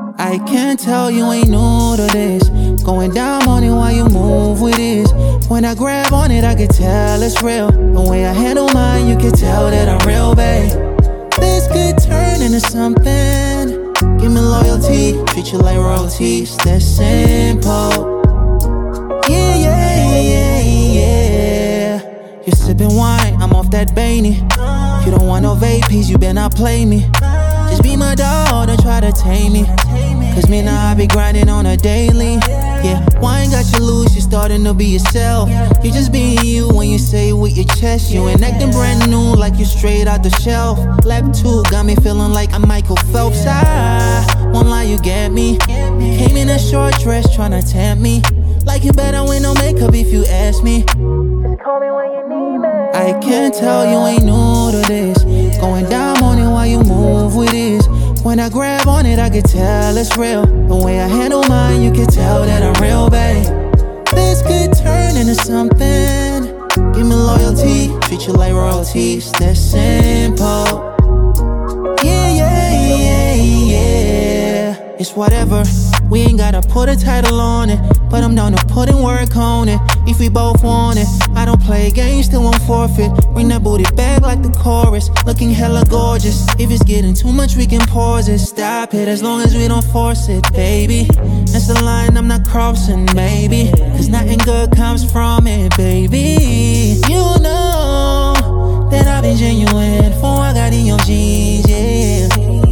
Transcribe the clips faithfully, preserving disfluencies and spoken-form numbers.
I can't tell you ain't new to this. Going down on it while you move with this. When I grab on it, I can tell it's real. The way I handle mine, you can tell that I'm real, babe. This could turn into something. Give me loyalty, treat you like royalties. That's simple. Yeah, yeah, yeah, yeah. You're sipping wine, I'm off that Bainy. You don't want no vapies, you better not play me. Just be my dog, don't try to tame me. Cause me now I be grinding on a daily. Yeah, wine got you loose, you starting to be yourself. You just being you when you say it with your chest. You ain't acting brand new like you straight out the shelf. Lap two got me feeling like I'm Michael Phelps. I won't lie, you get me. Came in a short dress tryna tempt me. Like you better with no makeup if you ask me. Just call me when you need me. I can't tell you ain't new to this. Going down on it while you move with this. When I grab on it, I can tell it's real. The way I handle mine, you can tell that I'm real, babe. This could turn into something. Give me loyalty, treat you like royalties. That's simple. Yeah, yeah, yeah, yeah. It's whatever. We ain't gotta put a title on it, but I'm down to put in work on it. If we both want it, I don't play games, still won't forfeit. Bring that booty back like the chorus, looking hella gorgeous. If it's getting too much, we can pause it. Stop it, as long as we don't force it, baby. That's the line I'm not crossing, maybe. Cause nothing good comes from it, baby. You know that I've been genuine for I got in your jeans, yeah.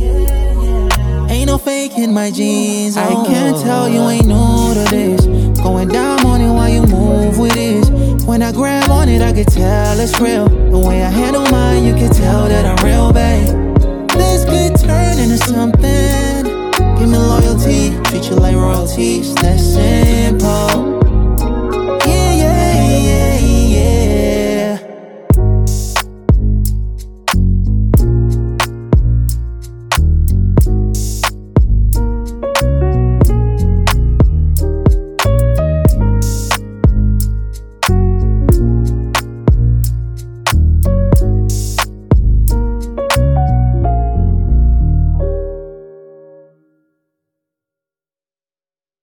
Ain't no faking my jeans. I can't tell you ain't new to this. Going down on it while you move with this. When I grab on it, I can tell it's real. The way I handle mine, you can tell that I'm real, babe. This could turn into something. Give me loyalty, treat you like royalties.